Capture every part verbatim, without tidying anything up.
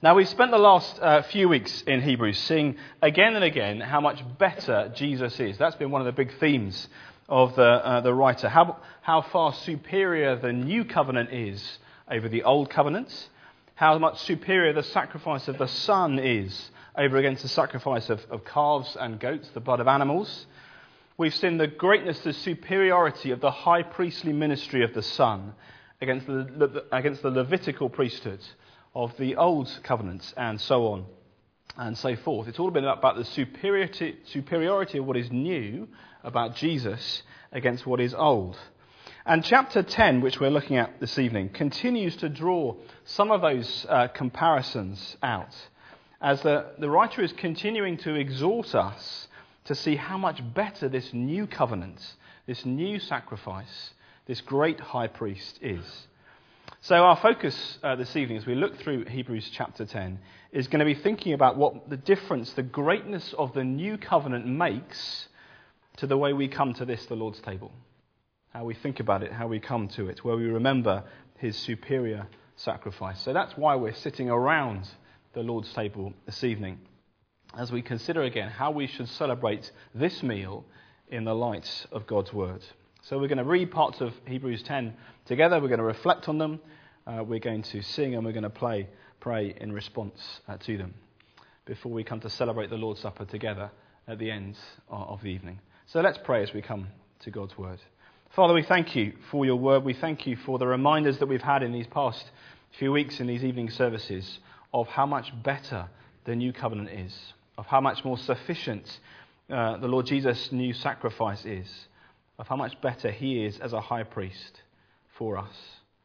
Now, we've spent the last uh, few weeks in Hebrews seeing again and again how much better Jesus is. That's been one of the big themes of the uh, the writer. How, how far superior the new covenant is over the old covenant. How much superior the sacrifice of the Son is over against the sacrifice of, of calves and goats, the blood of animals. We've seen the greatness, the superiority of the high priestly ministry of the Son against the, against the Levitical priesthood of the old covenants, and so on and so forth. It's all been about the superiority, superiority of what is new about Jesus against what is old. And chapter ten, which we're looking at this evening, continues to draw some of those uh, comparisons out, as the, the writer is continuing to exhort us to see how much better this new covenant, this new sacrifice, this great high priest is. So our focus uh, this evening, as we look through Hebrews chapter ten, is going to be thinking about what the difference, the greatness of the new covenant makes to the way we come to this, the Lord's table. How we think about it, how we come to it, where we remember his superior sacrifice. So that's why we're sitting around the Lord's table this evening, as we consider again how we should celebrate this meal in the light of God's word. So we're going to read parts of Hebrews ten together. We're going to reflect on them. Uh, we're going to sing and we're going to play, pray in response uh, to them before we come to celebrate the Lord's Supper together at the end of the evening. So let's pray as we come to God's word. Father, we thank you for your word. We thank you for the reminders that we've had in these past few weeks in these evening services of how much better the new covenant is, of how much more sufficient uh, the Lord Jesus' new sacrifice is, of how much better he is as a high priest for us.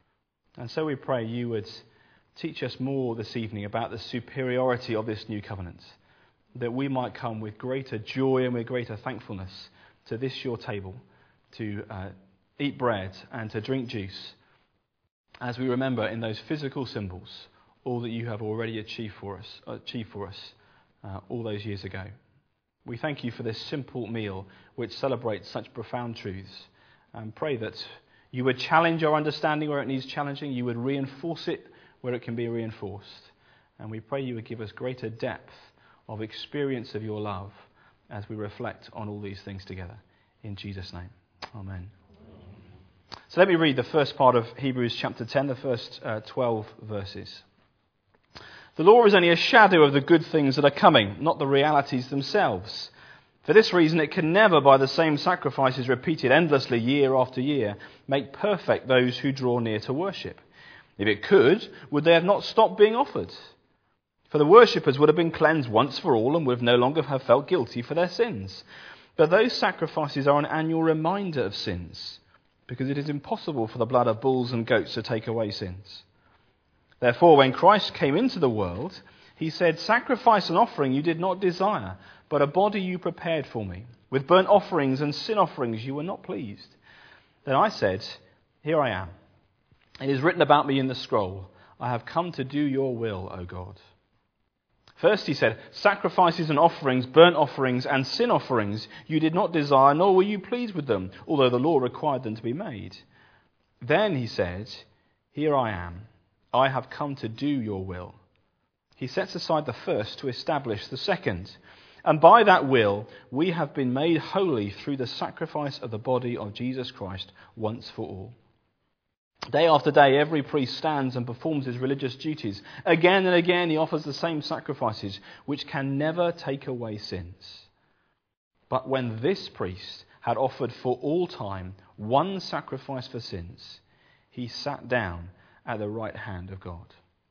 And so we pray you would teach us more this evening about the superiority of this new covenant, that we might come with greater joy and with greater thankfulness to this your table, to uh, eat bread and to drink juice, as we remember in those physical symbols all that you have already achieved for us, achieved for us uh, all those years ago. We thank you for this simple meal which celebrates such profound truths, and pray that you would challenge our understanding where it needs challenging, you would reinforce it where it can be reinforced, and we pray you would give us greater depth of experience of your love as we reflect on all these things together. In Jesus' name, amen. So let me read the first part of Hebrews chapter ten, the first uh, twelve verses. The law is only a shadow of the good things that are coming, not the realities themselves. For this reason, it can never, by the same sacrifices repeated endlessly year after year, make perfect those who draw near to worship. If it could, would they have not stopped being offered? For the worshippers would have been cleansed once for all and would no longer have felt guilty for their sins. But those sacrifices are an annual reminder of sins, because it is impossible for the blood of bulls and goats to take away sins. Therefore, when Christ came into the world, he said, "Sacrifice and offering you did not desire, but a body you prepared for me. With burnt offerings and sin offerings you were not pleased. Then I said, here I am. It is written about me in the scroll. I have come to do your will, O God." First he said, "Sacrifices and offerings, burnt offerings and sin offerings you did not desire, nor were you pleased with them, although the law required them to be made." Then he said, "Here I am. I have come to do your will." He sets aside the first to establish the second. And by that will, we have been made holy through the sacrifice of the body of Jesus Christ once for all. Day after day, every priest stands and performs his religious duties. Again and again, he offers the same sacrifices, which can never take away sins. But when this priest had offered for all time one sacrifice for sins, he sat down at the right hand of God.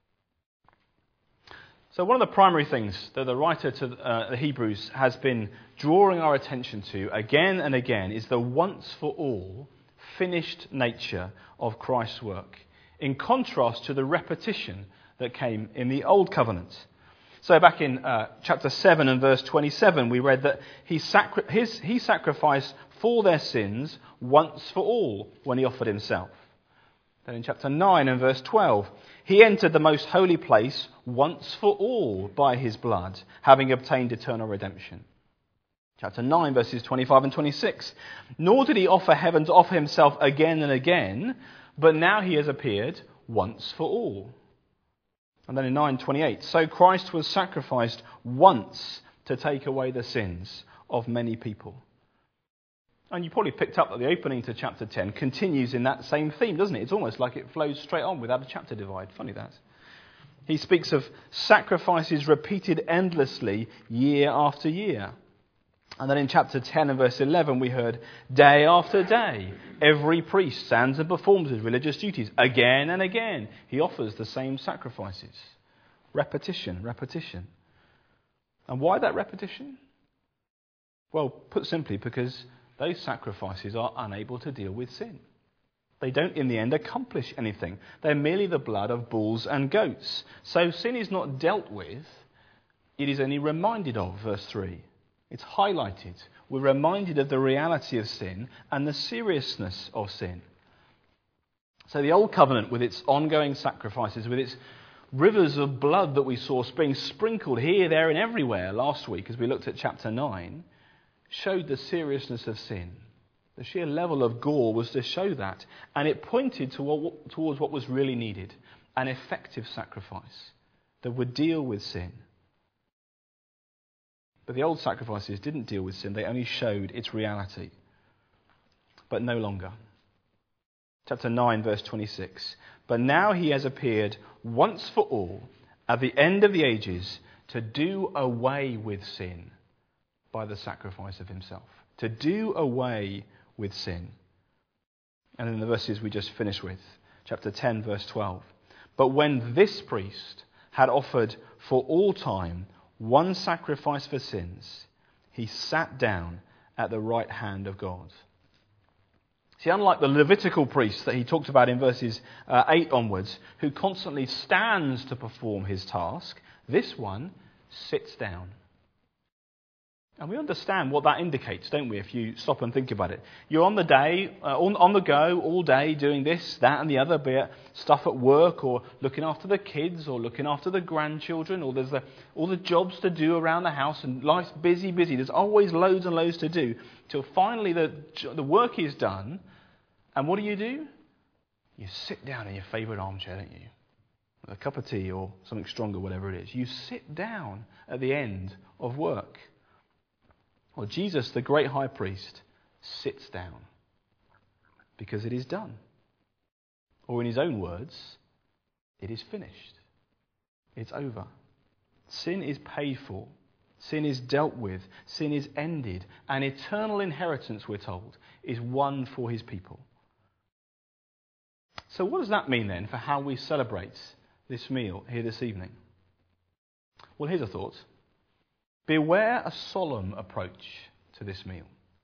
So one of the primary things that the writer to uh, the Hebrews has been drawing our attention to again and again is the once for all finished nature of Christ's work, in contrast to the repetition that came in the Old Covenant. So back in uh, chapter seven and verse twenty-seven, we read that he, sacri- his, he sacrificed for their sins once for all when he offered himself. Then in chapter nine and verse twelve, he entered the most holy place once for all by his blood, having obtained eternal redemption. Chapter nine, verses twenty-five and twenty-six. Nor did he offer heaven to offer himself again and again, but now he has appeared once for all. And then in nine twenty-eight, so Christ was sacrificed once to take away the sins of many people. And you probably picked up that the opening to chapter ten continues in that same theme, doesn't it? It's almost like it flows straight on without a chapter divide. Funny that. He speaks of sacrifices repeated endlessly year after year. And then in chapter ten and verse eleven we heard, day after day, every priest stands and performs his religious duties. Again and again, he offers the same sacrifices. Repetition, repetition. And why that repetition? Well, put simply, because those sacrifices are unable to deal with sin. They don't, in the end, accomplish anything. They're merely the blood of bulls and goats. So sin is not dealt with, it is only reminded of, verse three. It's highlighted. We're reminded of the reality of sin and the seriousness of sin. So the Old Covenant, with its ongoing sacrifices, with its rivers of blood that we saw being sprinkled here, there and everywhere last week as we looked at chapter nine, showed the seriousness of sin. The sheer level of gore was to show that. And it pointed to what, towards what was really needed, an effective sacrifice that would deal with sin. But the old sacrifices didn't deal with sin. They only showed its reality. But no longer. Chapter nine, verse twenty-six. But now he has appeared once for all at the end of the ages to do away with sin by the sacrifice of himself. To do away with sin. And in the verses we just finished with, chapter ten, verse twelve. But when this priest had offered for all time one sacrifice for sins, he sat down at the right hand of God. See, unlike the Levitical priest that he talked about in verses uh, eight onwards, who constantly stands to perform his task, this one sits down. And we understand what that indicates, don't we, if you stop and think about it. You're on the day, uh, on, on the go all day doing this, that and the other, be it stuff at work or looking after the kids or looking after the grandchildren, or there's the, all the jobs to do around the house, and life's busy, busy. There's always loads and loads to do till finally the, the work is done. And what do you do? You sit down in your favourite armchair, don't you? With a cup of tea or something stronger, whatever it is. You sit down at the end of work. Well, Jesus, the great high priest, sits down because it is done. Or in his own words, it is finished. It's over. Sin is paid for. Sin is dealt with. Sin is ended. An eternal inheritance, we're told, is won for his people. So what does that mean then for how we celebrate this meal here this evening? Well, here's a thought. Beware a solemn approach to this meal.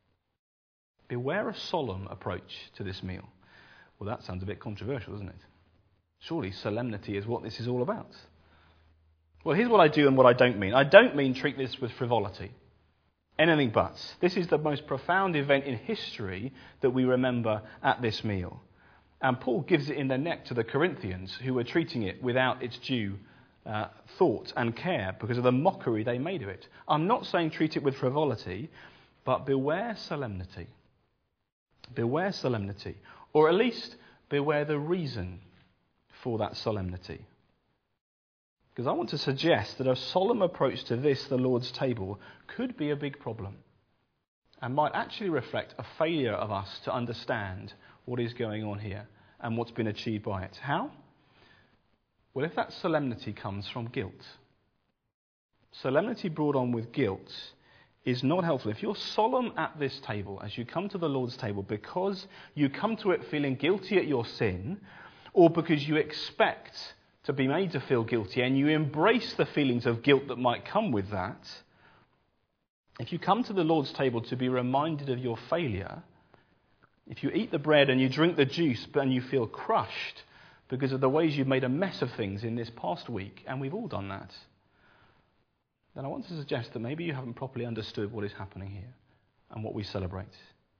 Beware a solemn approach to this meal. Well, that sounds a bit controversial, doesn't it? Surely solemnity is what this is all about. Well, here's what I do and what I don't mean. I don't mean treat this with frivolity. Anything but. This is the most profound event in history that we remember at this meal. And Paul gives it in the neck to the Corinthians, who were treating it without its due Uh, thought and care because of the mockery they made of it. I'm not saying treat it with frivolity, but beware solemnity. Beware solemnity. Or at least beware the reason for that solemnity. Because I want to suggest that a solemn approach to this, the Lord's table, could be a big problem and might actually reflect a failure of us to understand what is going on here and what's been achieved by it. How? Well, if that solemnity comes from guilt, solemnity brought on with guilt is not helpful. If you're solemn at this table, as you come to the Lord's table, because you come to it feeling guilty at your sin, or because you expect to be made to feel guilty and you embrace the feelings of guilt that might come with that, if you come to the Lord's table to be reminded of your failure, if you eat the bread and you drink the juice and you feel crushed because of the ways you've made a mess of things in this past week, and we've all done that, then I want to suggest that maybe you haven't properly understood what is happening here and what we celebrate.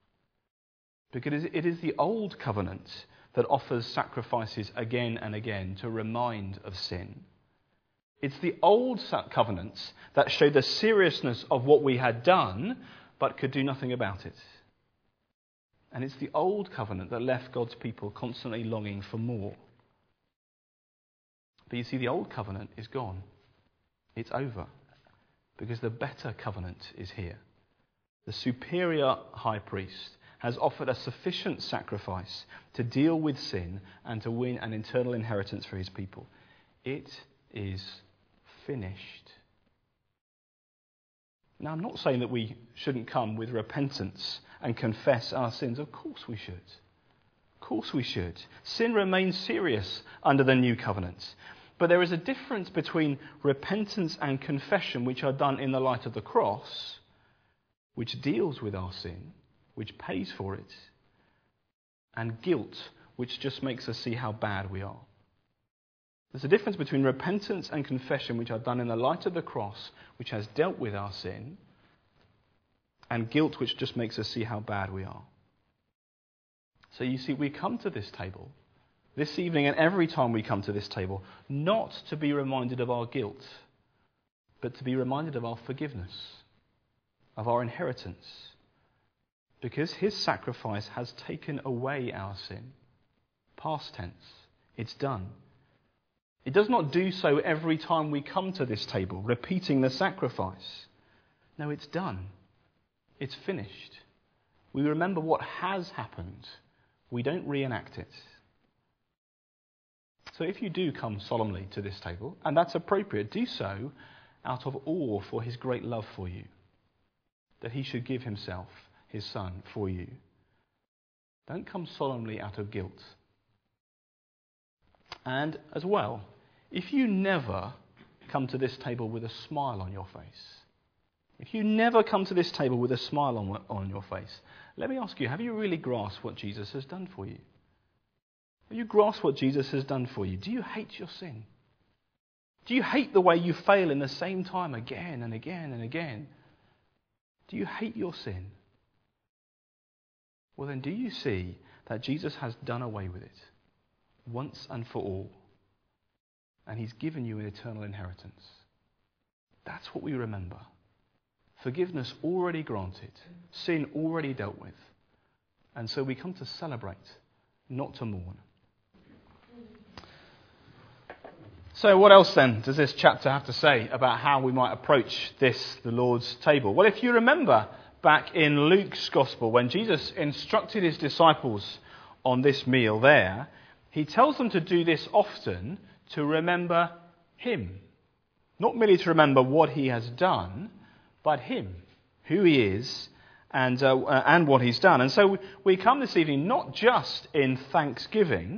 Because it is the old covenant that offers sacrifices again and again to remind of sin. It's the old covenants that show the seriousness of what we had done, but could do nothing about it. And it's the old covenant that left God's people constantly longing for more. But you see, the old covenant is gone. It's over. Because the better covenant is here. The superior high priest has offered a sufficient sacrifice to deal with sin and to win an eternal inheritance for his people. It is finished. Now, I'm not saying that we shouldn't come with repentance and confess our sins. Of course we should. Of course we should. Sin remains serious under the new covenant. But there is a difference between repentance and confession, which are done in the light of the cross, which deals with our sin, which pays for it, and guilt, which just makes us see how bad we are. There's a difference between repentance and confession, which are done in the light of the cross, which has dealt with our sin, and guilt, which just makes us see how bad we are. So you see, we come to this table this evening and every time we come to this table, not to be reminded of our guilt, but to be reminded of our forgiveness, of our inheritance. Because his sacrifice has taken away our sin. Past tense. It's done. It does not do so every time we come to this table, repeating the sacrifice. No, it's done. It's finished. We remember what has happened. We don't reenact it. So if you do come solemnly to this table, and that's appropriate, do so out of awe for his great love for you. That he should give himself, his son, for you. Don't come solemnly out of guilt. And as well, if you never come to this table with a smile on your face, if you never come to this table with a smile on, on your face, let me ask you, have you really grasped what Jesus has done for you? Have you grasped what Jesus has done for you? Do you hate your sin? Do you hate the way you fail in the same time again and again and again? Do you hate your sin? Well then, do you see that Jesus has done away with it once and for all? And he's given you an eternal inheritance. That's what we remember. Forgiveness already granted. Sin already dealt with. And so we come to celebrate, not to mourn. So what else then does this chapter have to say about how we might approach this, the Lord's table? Well, if you remember back in Luke's Gospel, when Jesus instructed his disciples on this meal there, he tells them to do this often to remember him. Not merely to remember what he has done, but him, who he is, and, uh, and what he's done. And so we come this evening not just in thanksgiving,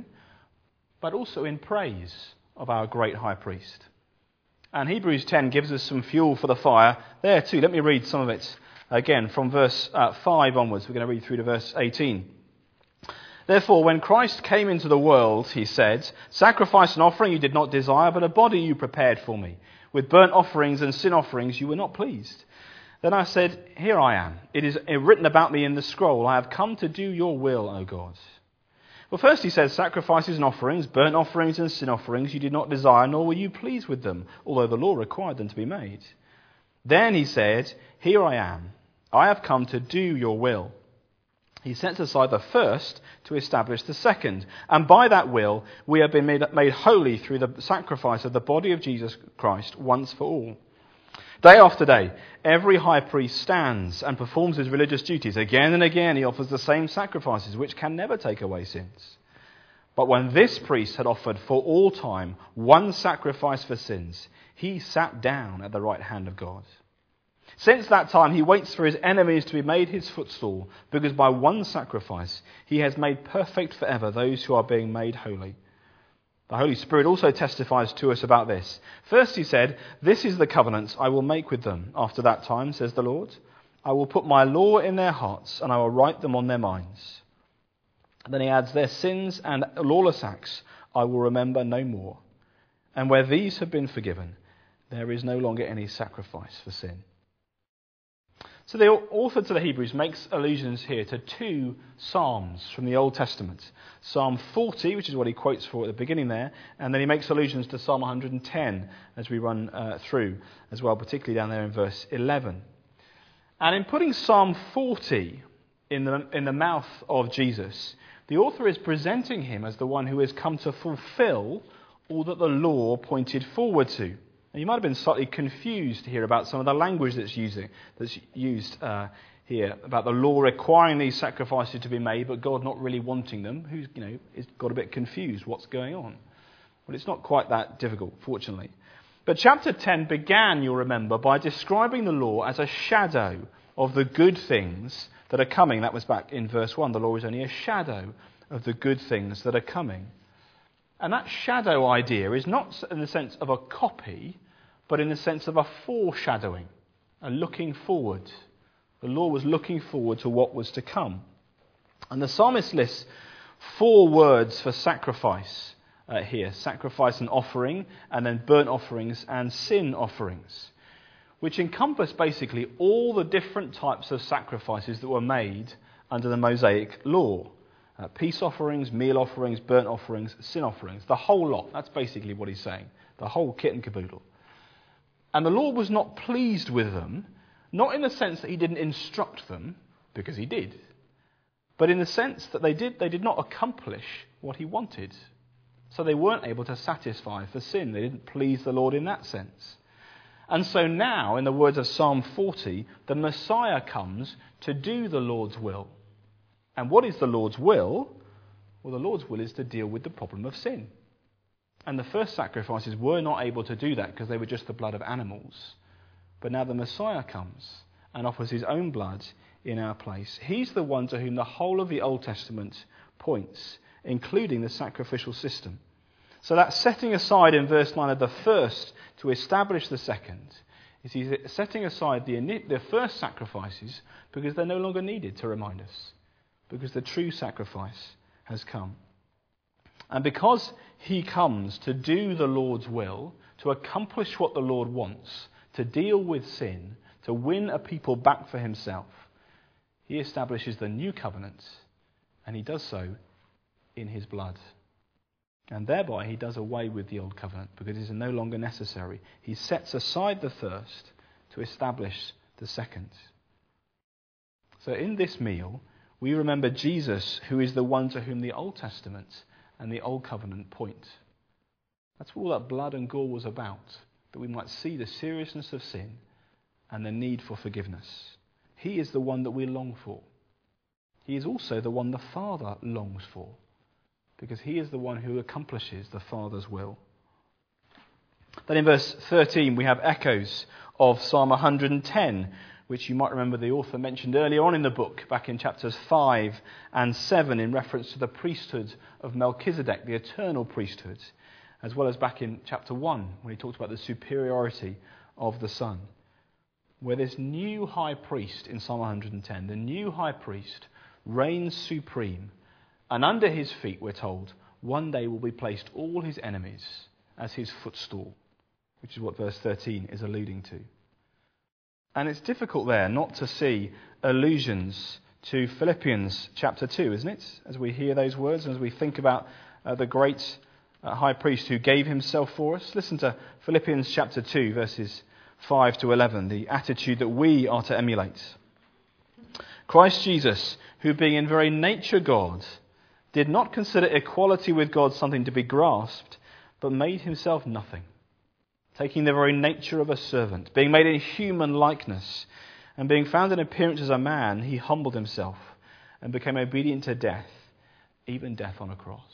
but also in praise of our great high priest. And Hebrews ten gives us some fuel for the fire there too. Let me read some of it again from verse uh, five onwards. We're going to read through to verse eighteen. Therefore, when Christ came into the world, he said, "Sacrifice and offering you did not desire, but a body you prepared for me. With burnt offerings and sin offerings you were not pleased. Then I said, Here I am. It is written about me in the scroll. I have come to do your will, O God." Well, first he says, sacrifices and offerings, burnt offerings and sin offerings you did not desire, nor were you pleased with them, although the law required them to be made. Then he said, "Here I am. I have come to do your will." He sets aside the first to establish the second. And by that will, we have been made, made holy through the sacrifice of the body of Jesus Christ once for all. Day after day, every high priest stands and performs his religious duties. Again and again he offers the same sacrifices, which can never take away sins. But when this priest had offered for all time one sacrifice for sins, he sat down at the right hand of God. Since that time he waits for his enemies to be made his footstool, because by one sacrifice he has made perfect forever those who are being made holy. The Holy Spirit also testifies to us about this. First he said, "This is the covenant I will make with them after that time, says the Lord. I will put my law in their hearts and I will write them on their minds." And then he adds, "Their sins and lawless acts I will remember no more. And where these have been forgiven, there is no longer any sacrifice for sin." So the author to the Hebrews makes allusions here to two psalms from the Old Testament. Psalm forty, which is what he quotes for at the beginning there, and then he makes allusions to Psalm one hundred ten as we run uh, through as well, particularly down there in verse eleven. And in putting Psalm forty in the, in the mouth of Jesus, the author is presenting him as the one who has come to fulfill all that the law pointed forward to. And you might have been slightly confused here about some of the language that's using that's used uh, here about the law requiring these sacrifices to be made, but God not really wanting them. Who's you know is got a bit confused? What's going on? Well, it's not quite that difficult, fortunately. But chapter ten began, you'll remember, by describing the law as a shadow of the good things that are coming. That was back in verse one. The law is only a shadow of the good things that are coming. And that shadow idea is not in the sense of a copy, but in the sense of a foreshadowing, a looking forward. The law was looking forward to what was to come. And the psalmist lists four words for sacrifice uh, here. Sacrifice and offering, and then burnt offerings and sin offerings, which encompass basically all the different types of sacrifices that were made under the Mosaic law. Uh, peace offerings, meal offerings, burnt offerings, sin offerings, the whole lot. That's basically what he's saying, the whole kit and caboodle. And the Lord was not pleased with them, not in the sense that he didn't instruct them, because he did, but in the sense that they did, they did not accomplish what he wanted. So they weren't able to satisfy for sin. They didn't please the Lord in that sense. And so now, in the words of Psalm forty, the Messiah comes to do the Lord's will. And what is the Lord's will? Well, the Lord's will is to deal with the problem of sin. And the first sacrifices were not able to do that because they were just the blood of animals. But now the Messiah comes and offers his own blood in our place. He's the one to whom the whole of the Old Testament points, including the sacrificial system. So that setting aside in verse nine of the first to establish the second is he's setting aside the, the first sacrifices because they're no longer needed to remind us. Because the true sacrifice has come. And because he comes to do the Lord's will, to accomplish what the Lord wants, to deal with sin, to win a people back for himself, he establishes the new covenant, and he does so in his blood. And thereby he does away with the old covenant, because it is no longer necessary. He sets aside the first to establish the second. So in this meal, we remember Jesus, who is the one to whom the Old Testament and the Old Covenant point. That's what all that blood and gore was about, that we might see the seriousness of sin and the need for forgiveness. He is the one that we long for. He is also the one the Father longs for, because he is the one who accomplishes the Father's will. Then in verse thirteen we have echoes of Psalm one hundred ten, which you might remember the author mentioned earlier on in the book, back in chapters five and seven, in reference to the priesthood of Melchizedek, the eternal priesthood, as well as back in chapter one, when he talked about the superiority of the Son. Where this new high priest in Psalm one hundred ten, the new high priest, reigns supreme, and under his feet, we're told, one day will be placed all his enemies as his footstool, which is what verse thirteen is alluding to. And it's difficult there not to see allusions to Philippians chapter two, isn't it? As we hear those words, and as we think about uh, the great uh, high priest who gave himself for us. Listen to Philippians chapter two, verses five to eleven, the attitude that we are to emulate. Christ Jesus, who being in very nature God, did not consider equality with God something to be grasped, but made himself nothing, taking the very nature of a servant, being made in human likeness, and being found in appearance as a man, he humbled himself and became obedient to death, even death on a cross.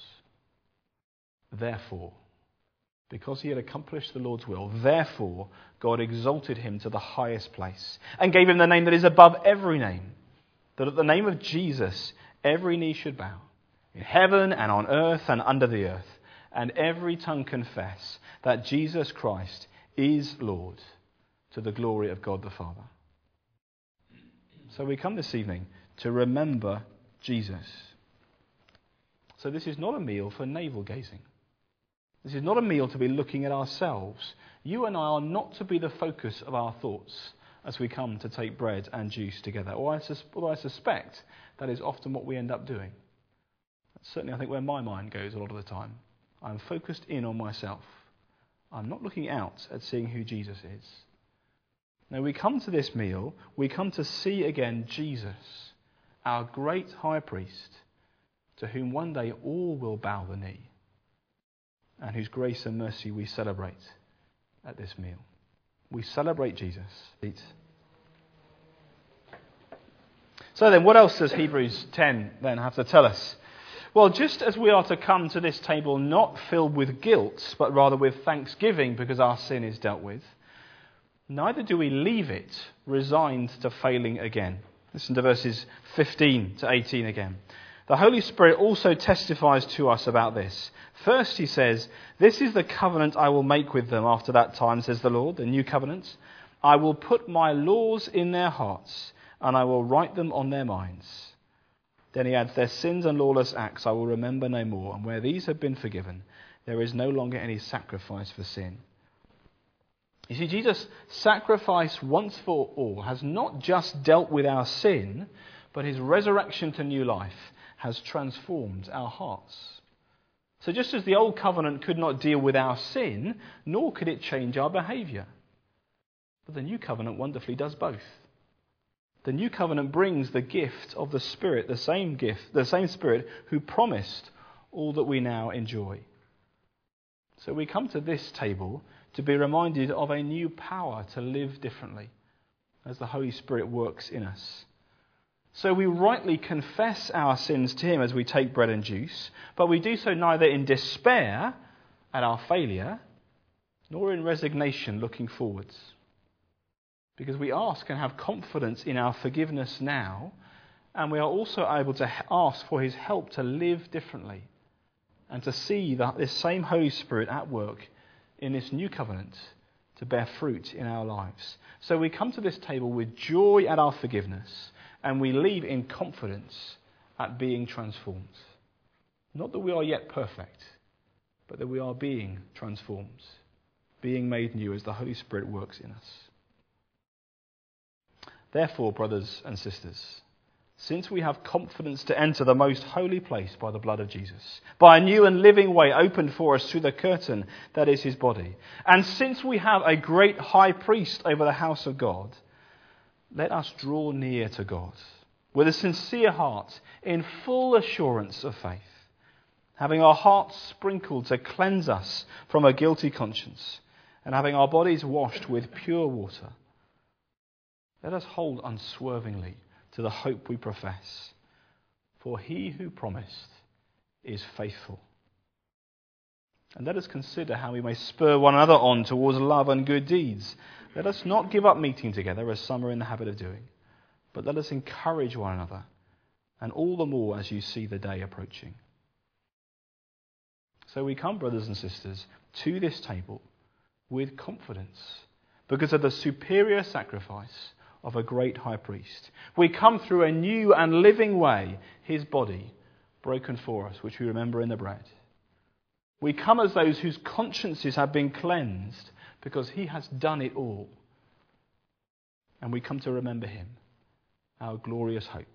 Therefore, because he had accomplished the Lord's will, therefore God exalted him to the highest place and gave him the name that is above every name, that at the name of Jesus every knee should bow, in heaven and on earth and under the earth, and every tongue confess that Jesus Christ is Lord, to the glory of God the Father. So we come this evening to remember Jesus. So this is not a meal for navel gazing. This is not a meal to be looking at ourselves. You and I are not to be the focus of our thoughts as we come to take bread and juice together. Or I, sus- although I suspect that is often what we end up doing. That's certainly, I think, where my mind goes a lot of the time. I'm focused in on myself. I'm not looking out at seeing who Jesus is. Now we come to this meal, we come to see again Jesus, our great high priest, to whom one day all will bow the knee. and whose grace and mercy we celebrate at this meal. We celebrate Jesus. Eat. So then, what else does Hebrews ten then have to tell us? Well, just as we are to come to this table not filled with guilt, but rather with thanksgiving because our sin is dealt with, neither do we leave it resigned to failing again. Listen to verses fifteen to eighteen again. The Holy Spirit also testifies to us about this. First he says, "This is the covenant I will make with them after that time, says the Lord," the new covenant. "I will put my laws in their hearts, and I will write them on their minds." Then he adds, "Their sins and lawless acts I will remember no more, and where these have been forgiven, there is no longer any sacrifice for sin." You see, Jesus' sacrifice once for all has not just dealt with our sin, but his resurrection to new life has transformed our hearts. So just as the old covenant could not deal with our sin, nor could it change our behaviour, but the new covenant wonderfully does both. The new covenant brings the gift of the Spirit, the same gift, the same Spirit who promised all that we now enjoy. So we come to this table to be reminded of a new power to live differently as the Holy Spirit works in us. So we rightly confess our sins to him as we take bread and juice, but we do so neither in despair at our failure, nor in resignation looking forwards. Because we ask and have confidence in our forgiveness now, and we are also able to ask for his help to live differently and to see that this same Holy Spirit at work in this new covenant to bear fruit in our lives. So we come to this table with joy at our forgiveness, and we leave in confidence at being transformed. Not that we are yet perfect, but that we are being transformed, being made new as the Holy Spirit works in us. Therefore, brothers and sisters, since we have confidence to enter the most holy place by the blood of Jesus, by a new and living way opened for us through the curtain that is his body, and since we have a great high priest over the house of God, let us draw near to God with a sincere heart in full assurance of faith, having our hearts sprinkled to cleanse us from a guilty conscience, and having our bodies washed with pure water. Let us hold unswervingly to the hope we profess, for he who promised is faithful. And let us consider how we may spur one another on towards love and good deeds. Let us not give up meeting together as some are in the habit of doing, but let us encourage one another, and all the more as you see the day approaching. So we come, brothers and sisters, to this table with confidence because of the superior sacrifice of a great high priest. We come through a new and living way, his body broken for us, which we remember in the bread. We come as those whose consciences have been cleansed because he has done it all. And we come to remember him, our glorious hope.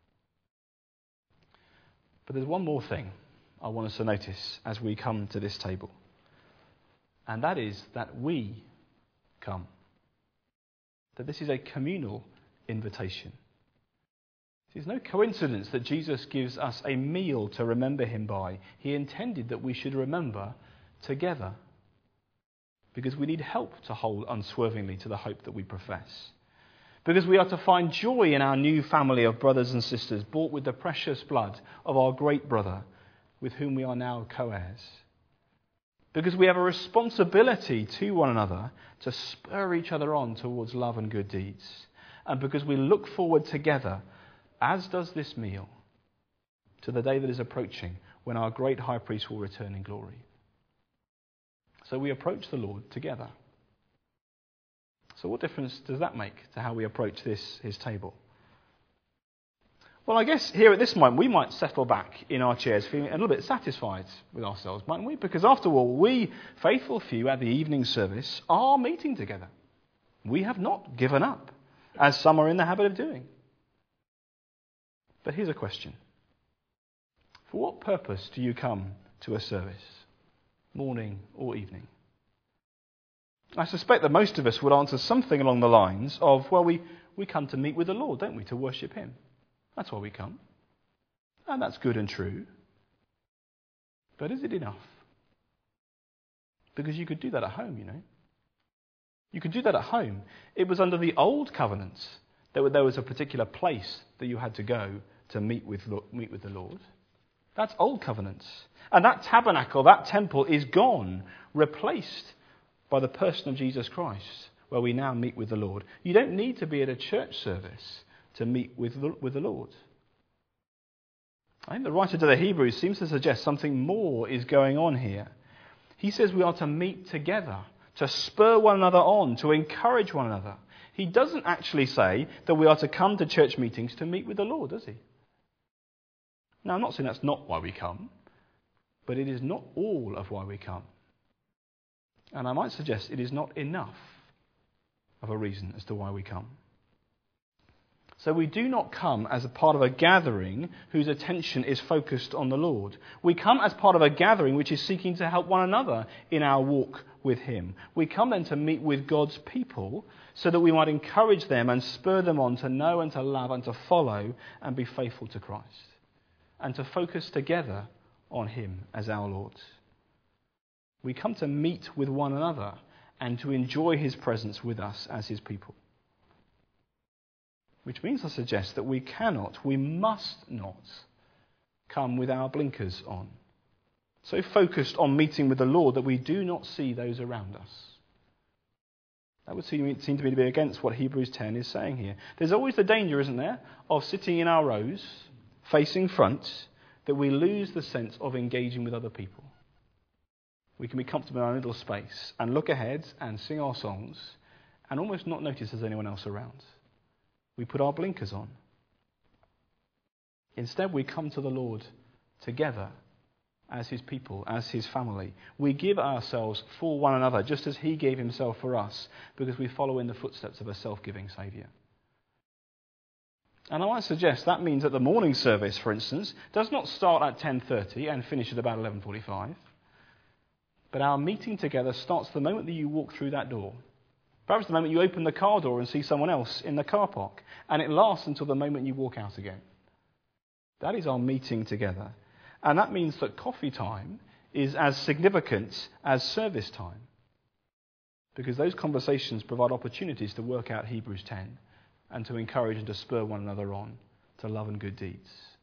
But there's one more thing I want us to notice as we come to this table. And that is that we come. That this is a communal invitation. It is no coincidence that Jesus gives us a meal to remember him by. He intended that we should remember together, because we need help to hold unswervingly to the hope that we profess. Because we are to find joy in our new family of brothers and sisters, bought with the precious blood of our great brother, with whom we are now co-heirs. Because we have a responsibility to one another to spur each other on towards love and good deeds. And because we look forward together, as does this meal, to the day that is approaching when our great high priest will return in glory. So we approach the Lord together. So what difference does that make to how we approach this, his table? Well, I guess here at this moment we might settle back in our chairs feeling a little bit satisfied with ourselves, mightn't we? Because after all, we, faithful few at the evening service, are meeting together. We have not given up, as some are in the habit of doing. But here's a question. For what purpose do you come to a service, morning or evening? I suspect that most of us would answer something along the lines of, well, we, we come to meet with the Lord, don't we, to worship him. That's why we come. And that's good and true. But is it enough? Because you could do that at home, you know. You could do that at home. It was under the old covenant that there was a particular place that you had to go to meet with, meet with the Lord. That's old covenant. And that tabernacle, that temple is gone, replaced by the person of Jesus Christ, where we now meet with the Lord. You don't need to be at a church service to meet with the, with the Lord. I think the writer to the Hebrews seems to suggest something more is going on here. He says we are to meet together, to spur one another on, to encourage one another. He doesn't actually say that we are to come to church meetings to meet with the Lord, does he? Now, I'm not saying that's not why we come, but it is not all of why we come. And I might suggest it is not enough of a reason as to why we come. So we do not come as a part of a gathering whose attention is focused on the Lord. We come as part of a gathering which is seeking to help one another in our walk with him. We come then to meet with God's people so that we might encourage them and spur them on to know and to love and to follow and be faithful to Christ. And to focus together on him as our Lord. We come to meet with one another and to enjoy his presence with us as his people. Which means, I suggest, that we cannot, we must not come with our blinkers on. So focused on meeting with the Lord that we do not see those around us. That would seem, seem to me to be against what Hebrews ten is saying here. There's always the danger, isn't there, of sitting in our rows, facing front, that we lose the sense of engaging with other people. We can be comfortable in our little space and look ahead and sing our songs and almost not notice there's anyone else around. We put our blinkers on. Instead, we come to the Lord together as his people, as his family. We give ourselves for one another, just as he gave himself for us, because we follow in the footsteps of a self-giving Saviour. And I might suggest that means that the morning service, for instance, does not start at ten thirty and finish at about eleven forty-five. But our meeting together starts the moment that you walk through that door. Perhaps the moment you open the car door and see someone else in the car park. And it lasts until the moment you walk out again. That is our meeting together. And that means that coffee time is as significant as service time. Because those conversations provide opportunities to work out Hebrews ten and to encourage and to spur one another on to love and good deeds.